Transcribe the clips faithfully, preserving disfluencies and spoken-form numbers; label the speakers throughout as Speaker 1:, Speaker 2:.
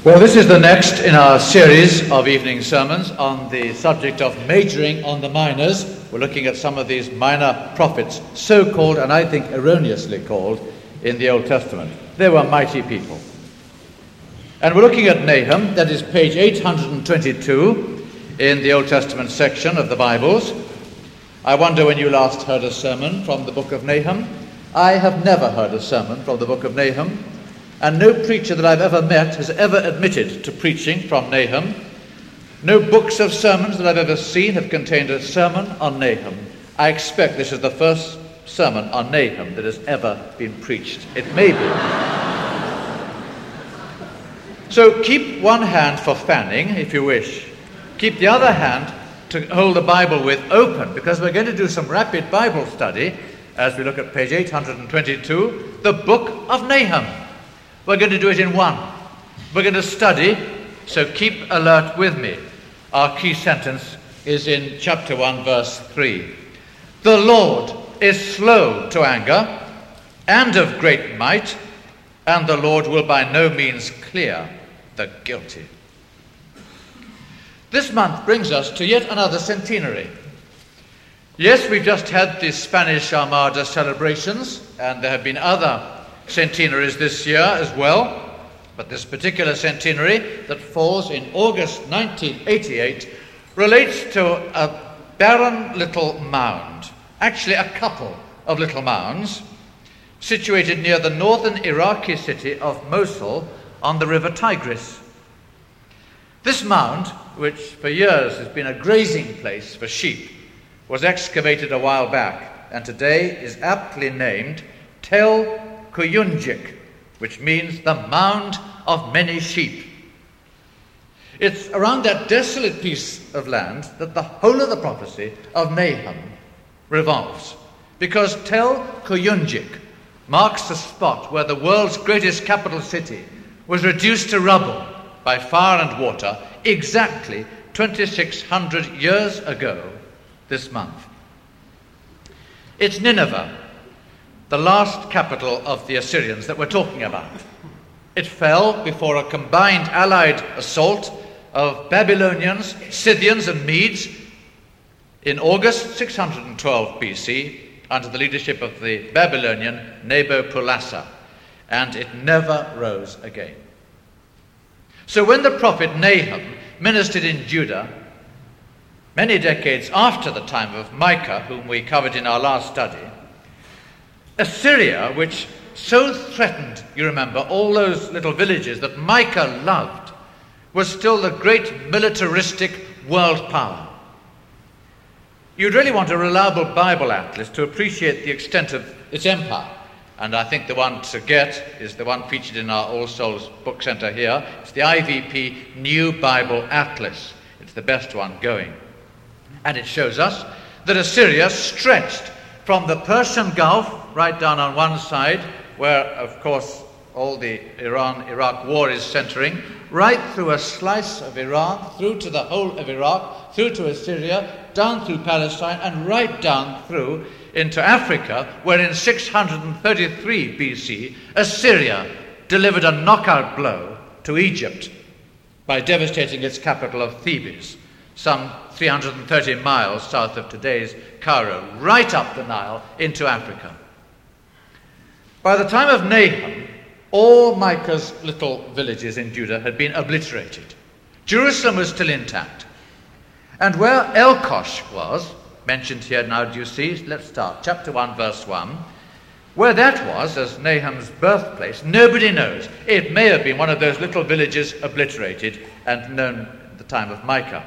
Speaker 1: Well, this is the next in our series of evening sermons on the subject of majoring on the minors. We're looking at some of these minor prophets, so-called and I think erroneously called, in the Old Testament. They were mighty people. And we're looking at Nahum, that is page eight hundred twenty-two in the Old Testament section of the Bibles. I wonder when you last heard a sermon from the book of Nahum. I have never heard a sermon from the book of Nahum. And no preacher that I've ever met has ever admitted to preaching from Nahum. No books of sermons that I've ever seen have contained a sermon on Nahum. I expect this is the first sermon on Nahum that has ever been preached. It may be. So keep one hand for fanning, if you wish. Keep the other hand to hold the Bible with open, because we're going to do some rapid Bible study as we look at page eight hundred twenty-two, the book of Nahum. We're going to do it in one. We're going to study, so keep alert with me. Our key sentence is in chapter one, verse three. The Lord is slow to anger and of great might, and the Lord will by no means clear the guilty. This month brings us to yet another centenary. Yes, we've just had the Spanish Armada celebrations, and there have been other centenaries this year as well, but this particular centenary that falls in August nineteen eighty-eight relates to a barren little mound, actually a couple of little mounds, situated near the northern Iraqi city of Mosul on the river Tigris. This mound, which for years has been a grazing place for sheep, was excavated a while back and today is aptly named Tel Kuyunjik, which means the mound of many sheep. It's around that desolate piece of land that the whole of the prophecy of Nahum revolves, because Tel Kuyunjik marks the spot where the world's greatest capital city was reduced to rubble by fire and water exactly twenty-six hundred years ago this month. It's Nineveh, the last capital of the Assyrians that we're talking about. It fell before a combined allied assault of Babylonians, Scythians and Medes in August six hundred twelve B C under the leadership of the Babylonian Nabopolassar, and it never rose again. So when the prophet Nahum ministered in Judah, many decades after the time of Micah, whom we covered in our last study, Assyria, which so threatened, you remember, all those little villages that Micah loved, was still the great militaristic world power. You'd really want a reliable Bible atlas to appreciate the extent of its empire, and I think the one to get is the one featured in our All Souls Book Centre here. It's the I V P New Bible Atlas. It's the best one going. And it shows us that Assyria stretched from the Persian Gulf right down on one side, where, of course, all the Iran-Iraq war is centering, right through a slice of Iran, through to the whole of Iraq, through to Assyria, down through Palestine, and right down through into Africa, where in six hundred thirty-three B C, Assyria delivered a knockout blow to Egypt by devastating its capital of Thebes, some three hundred thirty miles south of today's Cairo, right up the Nile into Africa. By the time of Nahum, all Micah's little villages in Judah had been obliterated. Jerusalem was still intact. And where Elkosh was, mentioned here now, do you see? Let's start. Chapter one, verse one. Where that was, as Nahum's birthplace, nobody knows. It may have been one of those little villages obliterated and known at the time of Micah.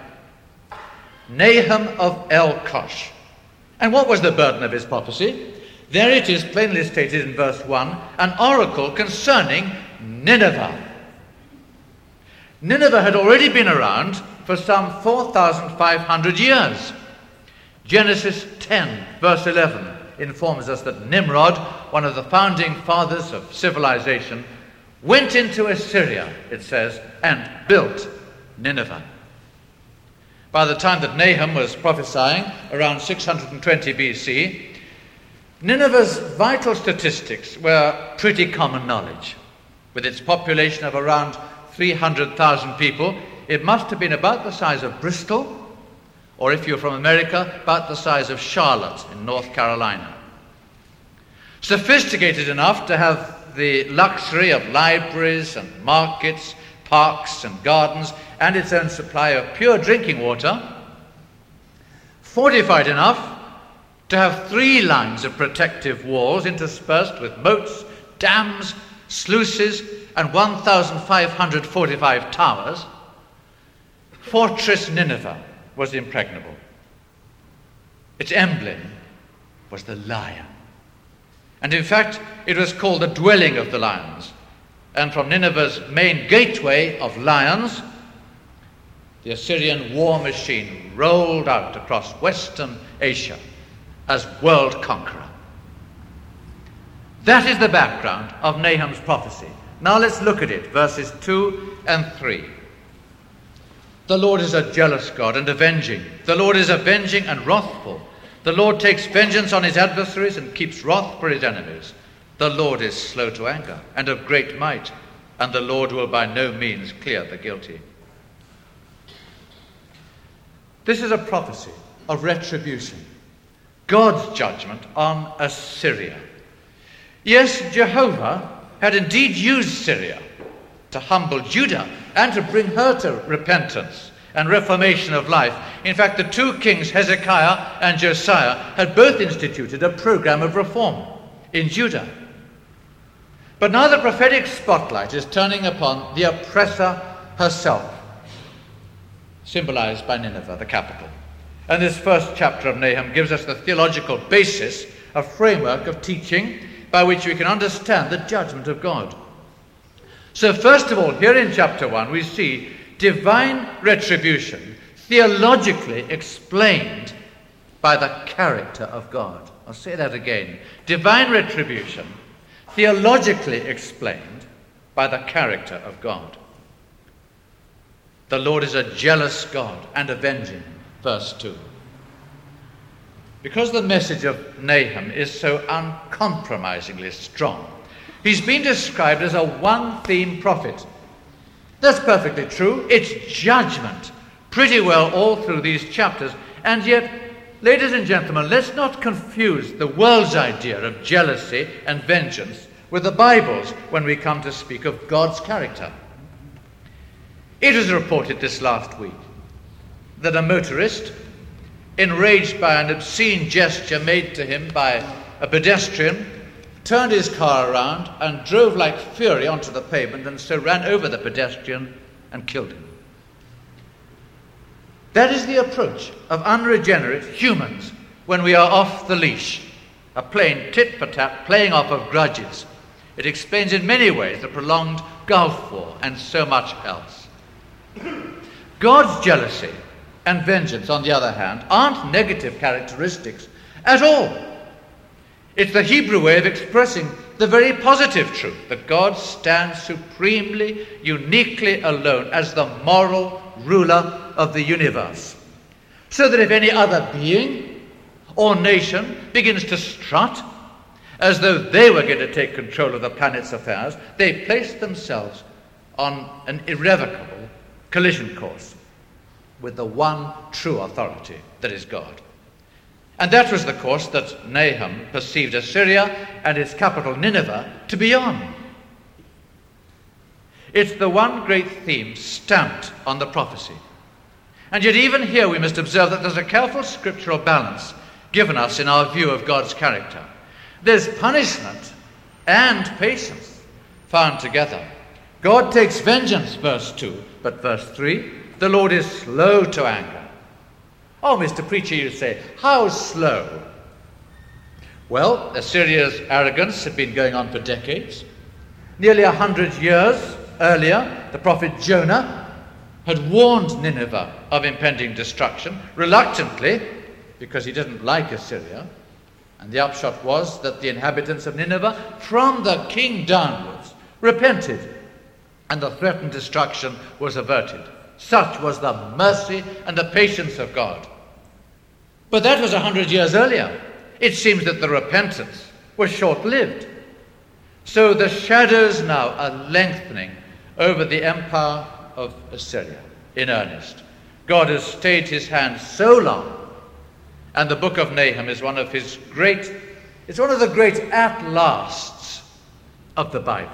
Speaker 1: Nahum of Elkosh. And what was the burden of his prophecy? There it is plainly stated in verse one, an oracle concerning Nineveh. Nineveh had already been around for some four thousand five hundred years. Genesis ten, verse eleven, informs us that Nimrod, one of the founding fathers of civilization, went into Assyria, it says, and built Nineveh. By the time that Nahum was prophesying, around six hundred twenty B C, Nineveh's vital statistics were pretty common knowledge, with its population of around three hundred thousand people. It must have been about the size of Bristol, or if you're from America, about the size of Charlotte in North Carolina. Sophisticated enough to have the luxury of libraries and markets, parks and gardens, and its own supply of pure drinking water. Fortified enough to have three lines of protective walls interspersed with moats, dams, sluices, and one thousand five hundred fortified towers. Fortress Nineveh was impregnable. Its emblem was the lion. And in fact, it was called the dwelling of the lions. And from Nineveh's main gateway of lions, the Assyrian war machine rolled out across Western Asia as world conqueror. That is the background of Nahum's prophecy. Now let's look at it, verses two and three. The Lord is a jealous God and avenging. The Lord is avenging and wrathful. The Lord takes vengeance on his adversaries and keeps wrath for his enemies. The Lord is slow to anger and of great might, and the Lord will by no means clear the guilty. This is a prophecy of retribution, God's judgment on Assyria. Yes, Jehovah had indeed used Syria to humble Judah and to bring her to repentance and reformation of life. In fact, the two kings, Hezekiah and Josiah, had both instituted a program of reform in Judah. But now the prophetic spotlight is turning upon the oppressor herself, symbolized by Nineveh, the capital. And this first chapter of Nahum gives us the theological basis, a framework of teaching by which we can understand the judgment of God. So first of all, here in chapter one, we see divine retribution theologically explained by the character of God. I'll say that again. Divine retribution theologically explained by the character of God. The Lord is a jealous God and avenging, verse two. Because the message of Nahum is so uncompromisingly strong, he's been described as a one-theme prophet. That's perfectly true. It's judgment pretty well all through these chapters. And yet, ladies and gentlemen, let's not confuse the world's idea of jealousy and vengeance with the Bible's when we come to speak of God's character. It was reported this last week that a motorist, enraged by an obscene gesture made to him by a pedestrian, turned his car around and drove like fury onto the pavement and so ran over the pedestrian and killed him. That is the approach of unregenerate humans when we are off the leash, a plain tit-for-tat playing off of grudges. It explains in many ways the prolonged Gulf War and so much else. God's jealousy and vengeance, on the other hand, aren't negative characteristics at all. It's the Hebrew way of expressing the very positive truth that God stands supremely, uniquely alone as the moral ruler of the universe. So that if any other being or nation begins to strut as though they were going to take control of the planet's affairs, they place themselves on an irrevocable collision course with the one true authority that is God. And that was the course that Nahum perceived Assyria and its capital Nineveh to be on. It's the one great theme stamped on the prophecy. And yet even here we must observe that there's a careful scriptural balance given us in our view of God's character. There's punishment and patience found together. God takes vengeance, verse two, but verse three, the Lord is slow to anger. Oh, Mister Preacher, you say, how slow? Well, Assyria's arrogance had been going on for decades. Nearly a hundred years earlier, the prophet Jonah had warned Nineveh of impending destruction, reluctantly, because he didn't like Assyria. And the upshot was that the inhabitants of Nineveh, from the king downwards, repented, and the threatened destruction was averted. Such was the mercy and the patience of God. But that was a hundred years earlier. It seems that the repentance was short-lived. So the shadows now are lengthening over the empire of Assyria in earnest. God has stayed his hand so long, and the book of Nahum is one of his great, it's one of the great at-lasts of the Bible.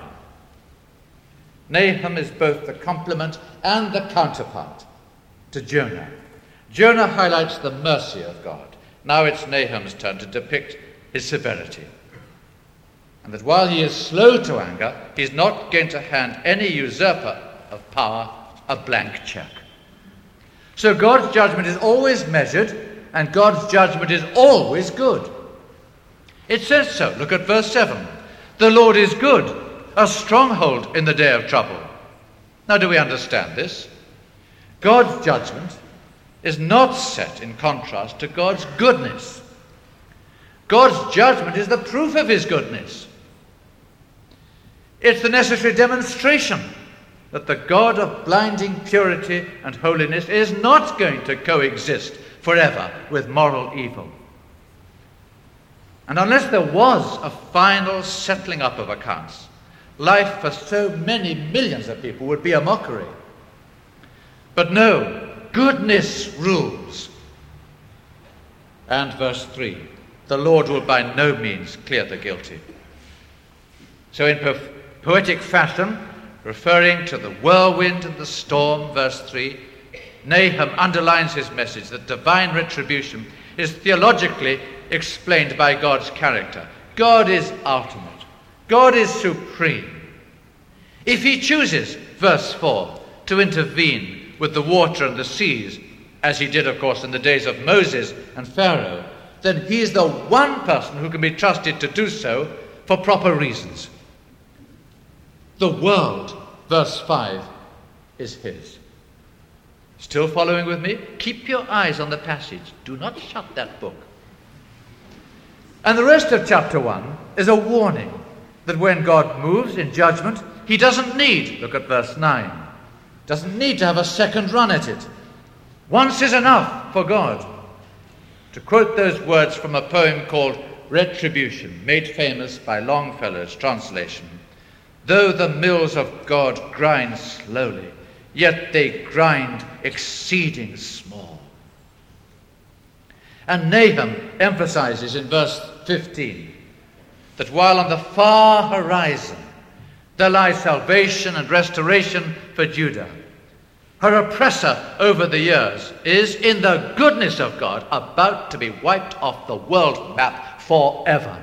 Speaker 1: Nahum is both the complement and the counterpart to Jonah. Jonah highlights the mercy of God. Now it's Nahum's turn to depict his severity. And that while he is slow to anger, he's not going to hand any usurper of power a blank check. So God's judgment is always measured, and God's judgment is always good. It says so. Look at verse seven. The Lord is good, a stronghold in the day of trouble. Now, do we understand this? God's judgment is not set in contrast to God's goodness. God's judgment is the proof of his goodness. It's the necessary demonstration that the God of blinding purity and holiness is not going to coexist forever with moral evil. And unless there was a final settling up of accounts, life for so many millions of people would be a mockery. But no, goodness rules. And verse three, the Lord will by no means clear the guilty. So in po- poetic fashion, referring to the whirlwind and the storm, verse three, Nahum underlines his message that divine retribution is theologically explained by God's character. God is ultimate. God is supreme. If he chooses, verse four, to intervene with the water and the seas, as he did, of course, in the days of Moses and Pharaoh, then he is the one person who can be trusted to do so for proper reasons. The world, verse five, is his. Still following with me? Keep your eyes on the passage. Do not shut that book. And the rest of chapter one is a warning that when God moves in judgment, he doesn't need, look at verse nine, doesn't need to have a second run at it. Once is enough for God. To quote those words from a poem called Retribution, made famous by Longfellow's translation, though the mills of God grind slowly, yet they grind exceeding small. And Nahum emphasizes in verse fifteen that while on the far horizon there lies salvation and restoration for Judah, her oppressor over the years is, in the goodness of God, about to be wiped off the world map forever.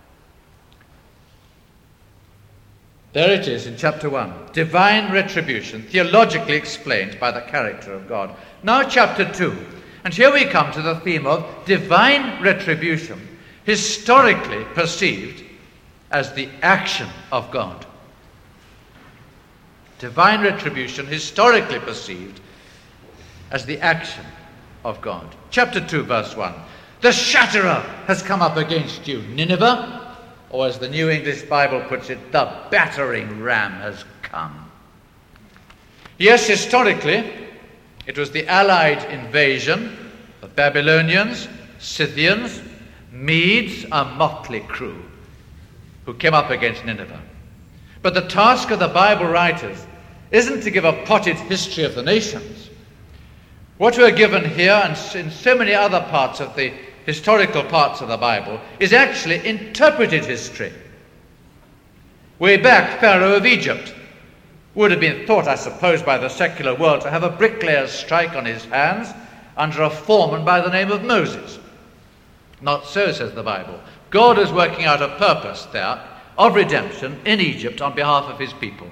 Speaker 1: There it is in chapter one. Divine retribution, theologically explained by the character of God. Now chapter two. And here we come to the theme of divine retribution, historically perceived as the action of God. Divine retribution, historically perceived as the action of God. Chapter two, verse one. The shatterer has come up against you, Nineveh. Or as the New English Bible puts it, the battering ram has come. Yes, historically, it was the Allied invasion of Babylonians, Scythians, Medes, a motley crew, who came up against Nineveh. But the task of the Bible writers isn't to give a potted history of the nations. What we're given here, and in so many other parts of the historical parts of the Bible, is actually interpreted history. Way back, Pharaoh of Egypt would have been thought, I suppose, by the secular world to have a bricklayer's strike on his hands under a foreman by the name of Moses. Not so, says the Bible. God is working out a purpose there of redemption in Egypt on behalf of his people.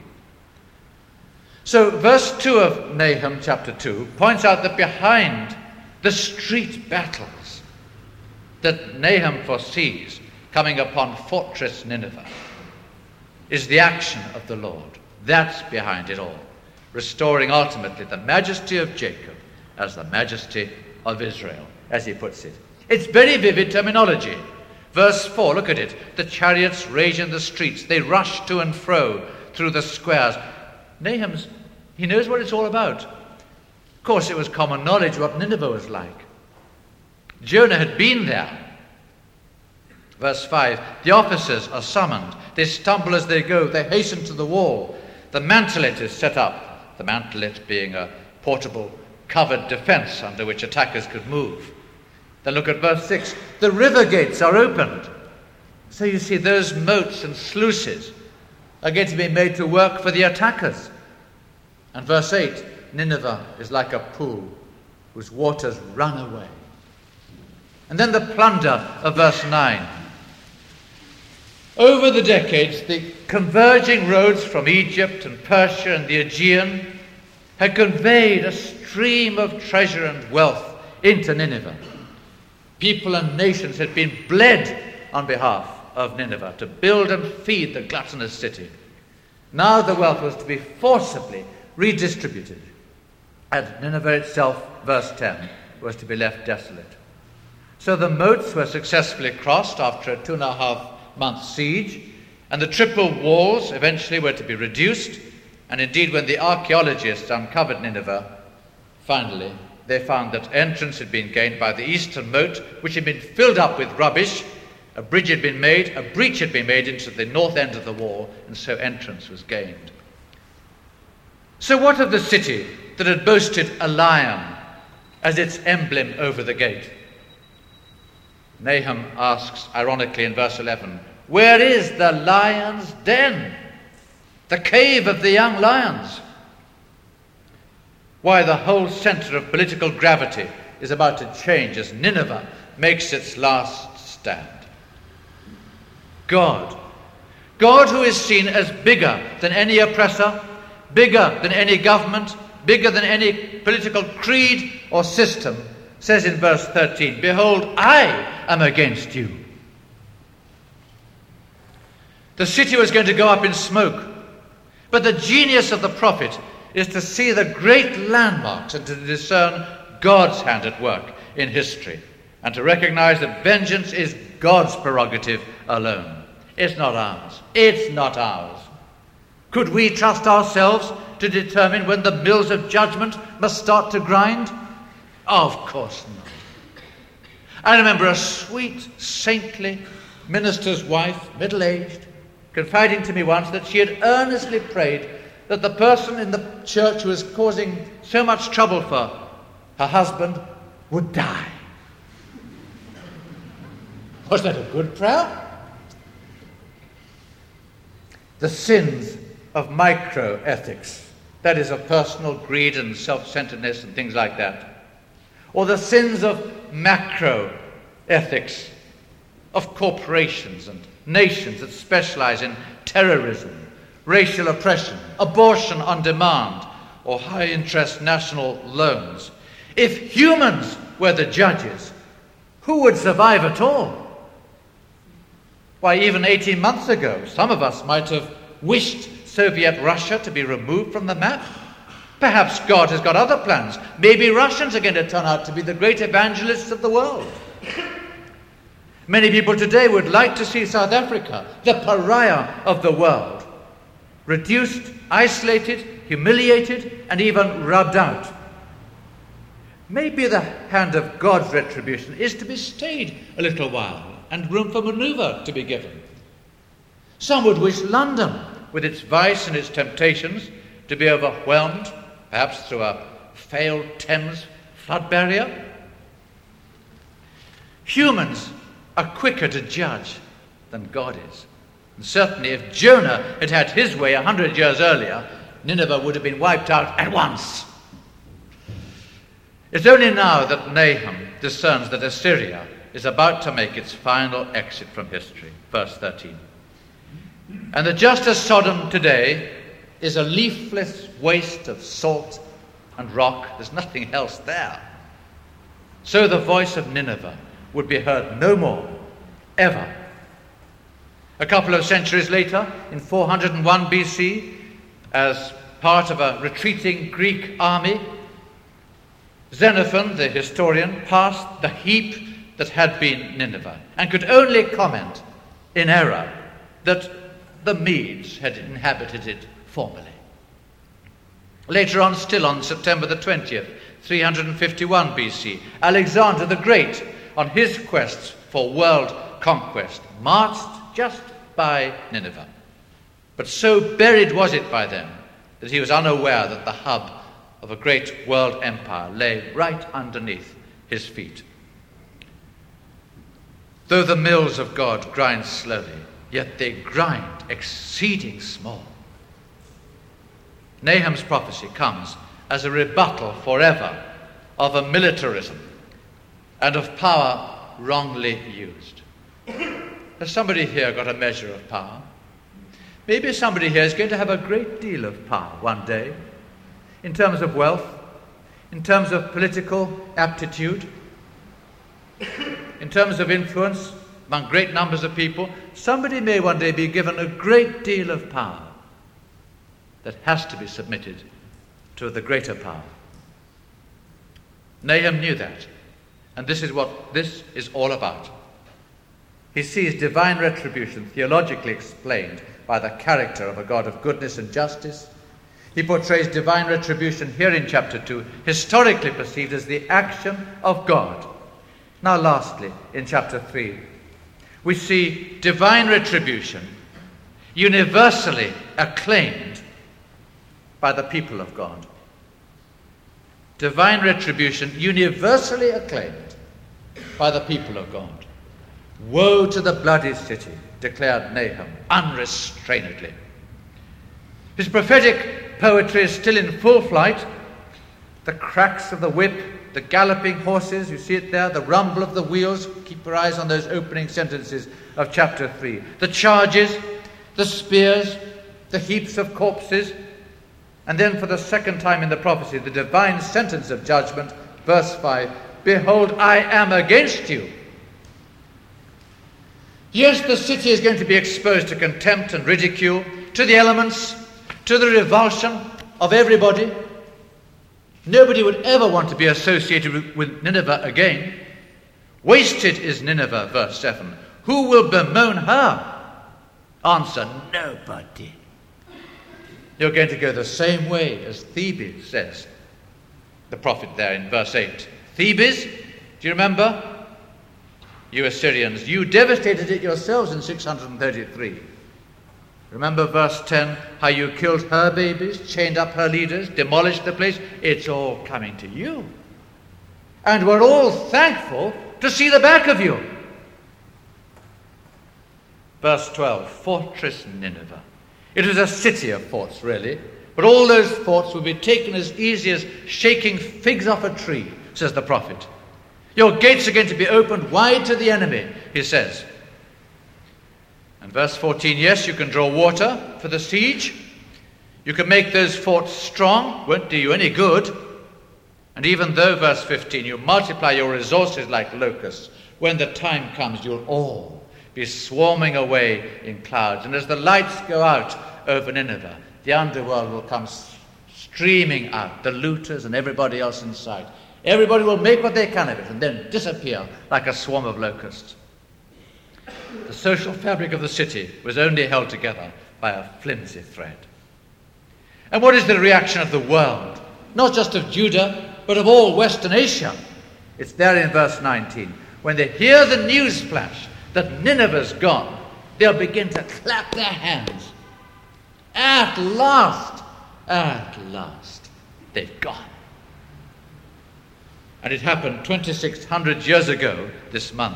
Speaker 1: So verse two of Nahum chapter two points out that behind the street battles that Nahum foresees coming upon fortress Nineveh is the action of the Lord. That's behind it all, restoring ultimately the majesty of Jacob as the majesty of Israel, as he puts it. It's very vivid terminology. Verse four, look at it. The chariots rage in the streets. They rush to and fro through the squares. Nahum's, he knows what it's all about. Of course, it was common knowledge what Nineveh was like. Jonah had been there. Verse five, the officers are summoned. They stumble as they go. They hasten to the wall. the mantelet is set up, the mantelet being a portable covered defense under which attackers could move. Then look at verse six. The river gates are opened. So you see, those moats and sluices are going to be made to work for the attackers. And verse eight, Nineveh is like a pool whose waters run away. And then the plunder of verse nine. Over the decades, the converging roads from Egypt and Persia and the Aegean had conveyed a stream of treasure and wealth into Nineveh. People and nations had been bled on behalf of Nineveh to build and feed the gluttonous city. Now the wealth was to be forcibly redistributed, and Nineveh itself, verse ten, was to be left desolate. So the moats were successfully crossed after a two and a half month siege, and the triple walls eventually were to be reduced, and indeed when the archaeologists uncovered Nineveh, finally they found that entrance had been gained by the eastern moat, which had been filled up with rubbish. A bridge had been made, a breach had been made into the north end of the wall, and so entrance was gained. So what of the city that had boasted a lion as its emblem over the gate? Nahum asks, ironically in verse eleven, where is the lion's den, the cave of the young lions? Why, the whole centre of political gravity is about to change as Nineveh makes its last stand. God, God who is seen as bigger than any oppressor, bigger than any government, bigger than any political creed or system, says in verse thirteen, behold, I am against you. The city was going to go up in smoke, but the genius of the prophet is to see the great landmarks and to discern God's hand at work in history, and to recognize that vengeance is God's prerogative alone. It's not ours. It's not ours. Could we trust ourselves to determine when the mills of judgment must start to grind? Of course not. I remember a sweet, saintly minister's wife, middle-aged, confiding to me once that she had earnestly prayed that the person in the church who was causing so much trouble for her husband would die. Was that a good prayer? The sins of microethics, that is, of personal greed and self-centeredness and things like that. Or the sins of macroethics, of corporations and nations that specialize in terrorism, racial oppression, abortion on demand, or high-interest national loans. If humans were the judges, who would survive at all? Why, even eighteen months ago, some of us might have wished Soviet Russia to be removed from the map. Perhaps God has got other plans. Maybe Russians are going to turn out to be the great evangelists of the world. Many people today would like to see South Africa, the pariah of the world, reduced, isolated, humiliated, and even rubbed out. Maybe the hand of God's retribution is to be stayed a little while and room for manoeuvre to be given. Some would wish London, with its vice and its temptations, to be overwhelmed, perhaps through a failed Thames flood barrier. Humans are quicker to judge than God is. And certainly if Jonah had had his way a hundred years earlier, Nineveh would have been wiped out at once. It's only now that Nahum discerns that Assyria is about to make its final exit from history. Verse thirteen. And that just as Sodom today is a leafless waste of salt and rock, there's nothing else there, so the voice of Nineveh would be heard no more, ever. A couple of centuries later, in four hundred one B C, as part of a retreating Greek army, Xenophon, the historian, passed the heap that had been Nineveh, and could only comment in error that the Medes had inhabited it formerly. Later on, still on September the twentieth, three hundred fifty-one B C, Alexander the Great, on his quest for world conquest, marched just by Nineveh. But so buried was it by them that he was unaware that the hub of a great world empire lay right underneath his feet. Though the mills of God grind slowly, yet they grind exceeding small. Nahum's prophecy comes as a rebuttal forever of a militarism and of power wrongly used. Has somebody here got a measure of power? Maybe somebody here is going to have a great deal of power one day, in terms of wealth, in terms of political aptitude, in terms of influence among great numbers of people. Somebody may one day be given a great deal of power that has to be submitted to the greater power. Nahum knew that, and this is what this is all about. He sees divine retribution theologically explained by the character of a God of goodness and justice. He portrays divine retribution here in chapter two, historically perceived as the action of God. Now lastly, in chapter three, we see divine retribution universally acclaimed by the people of God. Divine retribution universally acclaimed by the people of God. Woe to the bloody city, declared Nahum unrestrainedly. His prophetic poetry is still in full flight. The cracks of the whip, the galloping horses, you see it there, the rumble of the wheels. Keep your eyes on those opening sentences of chapter three. The charges, the spears, the heaps of corpses, and then for the second time in the prophecy, the divine sentence of judgment, verse five, behold, I am against you. Yes, the city is going to be exposed to contempt and ridicule, to the elements, to the revulsion of everybody. Nobody would ever want to be associated with Nineveh again. Wasted is Nineveh, verse seven. Who will bemoan her? Answer, nobody. You're going to go the same way as Thebes, says the prophet there in verse eight. Thebes, do you remember? You Assyrians, you devastated it yourselves in six hundred thirty-three. Remember verse ten, how you killed her babies, chained up her leaders, demolished the place? It's all coming to you. And we're all thankful to see the back of you. Verse twelve, Fortress Nineveh. It was a city of forts, really, but all those forts would be taken as easy as shaking figs off a tree, says the prophet. Your gates are going to be opened wide to the enemy, he says. And verse fourteen, yes, you can draw water for the siege. You can make those forts strong, won't do you any good. And even though, verse fifteen, you multiply your resources like locusts, when the time comes, you'll all be swarming away in clouds. And as the lights go out over Nineveh, the underworld will come streaming out, the looters and everybody else inside. Everybody will make what they can of it and then disappear like a swarm of locusts. The social fabric of the city was only held together by a flimsy thread. And what is the reaction of the world? Not just of Judah, but of all Western Asia. It's there in verse nineteen. When they hear the news flash that Nineveh's gone, they'll begin to clap their hands. At last, at last, they've gone. And it happened twenty-six hundred years ago this month.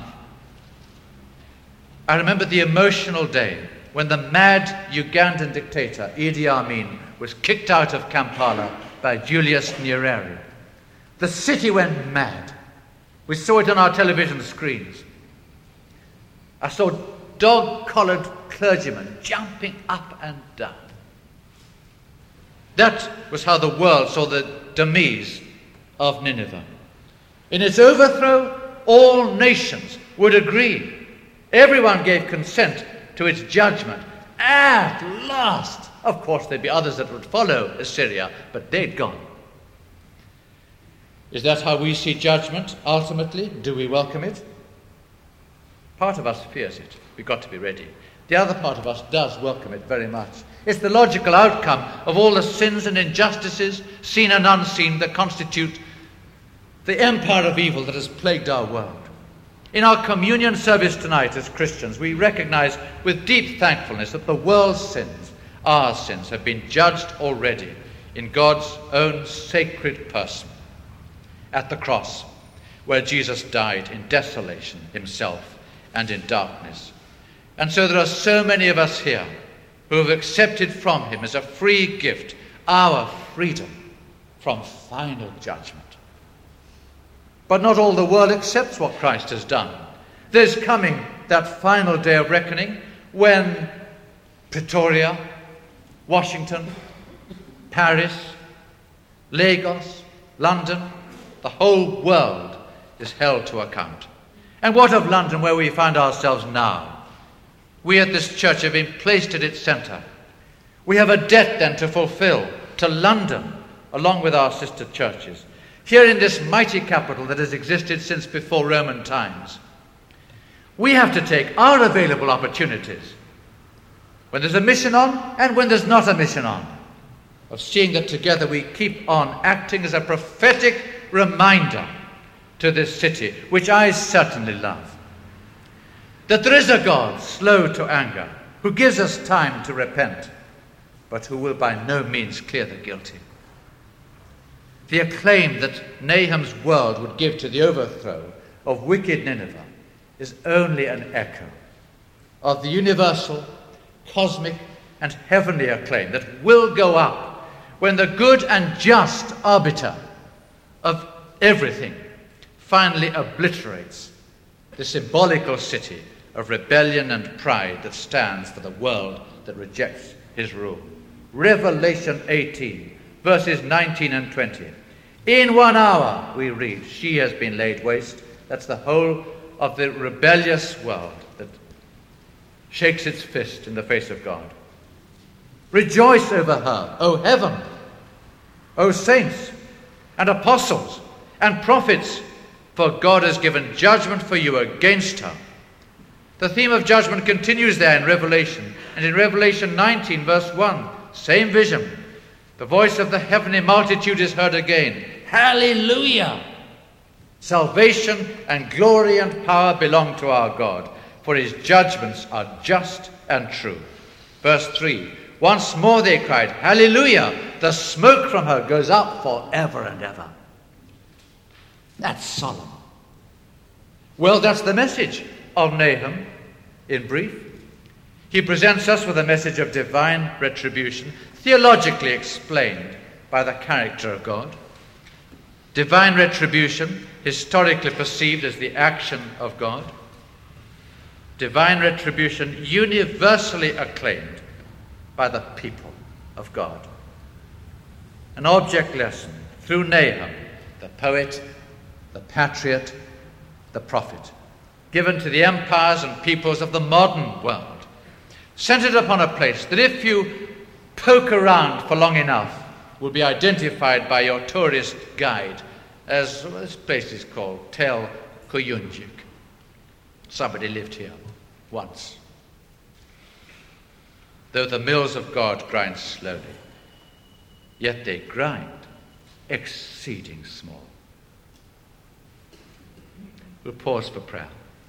Speaker 1: I remember the emotional day when the mad Ugandan dictator Idi Amin was kicked out of Kampala by Julius Nyerere. The city went mad. We saw it on our television screens. I saw dog-collared clergymen jumping up and down. That was how the world saw the demise of Nineveh. In its overthrow, all nations would agree. Everyone gave consent to its judgment. At last, of course, there'd be others that would follow Assyria, but they'd gone. Is that how we see judgment ultimately? Do we welcome it? Part of us fears it. We've got to be ready. The other part of us does welcome it very much. It's the logical outcome of all the sins and injustices, seen and unseen, that constitute the empire of evil that has plagued our world. In our communion service tonight as Christians, we recognize with deep thankfulness that the world's sins Our sins have been judged already in God's own sacred person at the cross, where Jesus died in desolation himself and in darkness. And so there are so many of us here who have accepted from him as a free gift our freedom from final judgment. But not all the world accepts what Christ has done. There's coming that final day of reckoning when Pretoria, Washington, Paris, Lagos, London, the whole world is held to account. And what of London, where we find ourselves now? We at this church have been placed at its centre. We have a debt then to fulfill to London, along with our sister churches, here in this mighty capital that has existed since before Roman times. We have to take our available opportunities, when there's a mission on and when there's not a mission on, of seeing that together we keep on acting as a prophetic reminder to this city, which I certainly love, that there is a God slow to anger, who gives us time to repent, but who will by no means clear the guilty. The acclaim that Nahum's world would give to the overthrow of wicked Nineveh is only an echo of the universal, cosmic, and heavenly acclaim that will go up when the good and just arbiter of everything finally obliterates the symbolical city of rebellion and pride that stands for the world that rejects his rule. Revelation eighteen, verses nineteen and twenty. In one hour, we read, she has been laid waste. That's the whole of the rebellious world that shakes its fist in the face of God. Rejoice over her, O heaven, O saints and apostles and prophets, for God has given judgment for you against her. The theme of judgment continues there in Revelation. And in Revelation nineteen, verse one, same vision. The voice of the heavenly multitude is heard again. Hallelujah! Salvation and glory and power belong to our God, for his judgments are just and true. Verse three, once more they cried, Hallelujah! The smoke from her goes up forever and ever. That's solemn. Well, that's the message of Nahum in brief. He presents us with a message of divine retribution, theologically explained by the character of God. Divine retribution, historically perceived as the action of God. Divine retribution, universally acclaimed by the people of God. An object lesson through Nahum, the poet, the patriot, the prophet, given to the empires and peoples of the modern world, centered upon a place that if you poke around for long enough will be identified by your tourist guide as, well, this place is called Tel Kuyunjik. Somebody lived here once. Though the mills of God grind slowly, yet they grind exceeding small. We'll pause for prayer.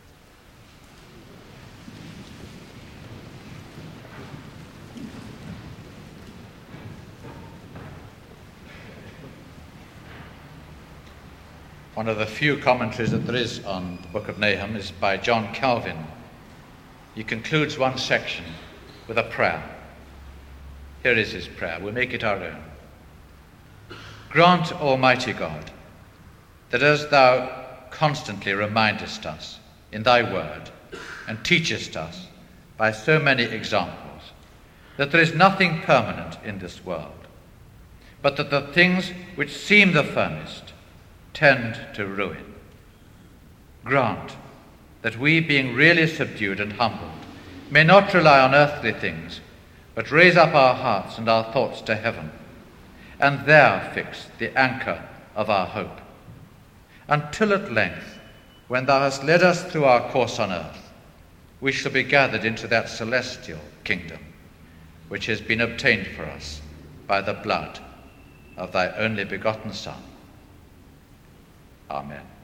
Speaker 1: One of the few commentaries that there is on the book of Nahum is by John Calvin. He concludes one section with a prayer. Here is his prayer. We'll make it our own. Grant, Almighty God, that as thou constantly remindest us in thy word and teachest us by so many examples that there is nothing permanent in this world, but that the things which seem the firmest tend to ruin. Grant that we, being really subdued and humbled, may not rely on earthly things, but raise up our hearts and our thoughts to heaven, and there fix the anchor of our hope, until at length, when thou hast led us through our course on earth, we shall be gathered into that celestial kingdom, which has been obtained for us by the blood of thy only begotten Son. Amen.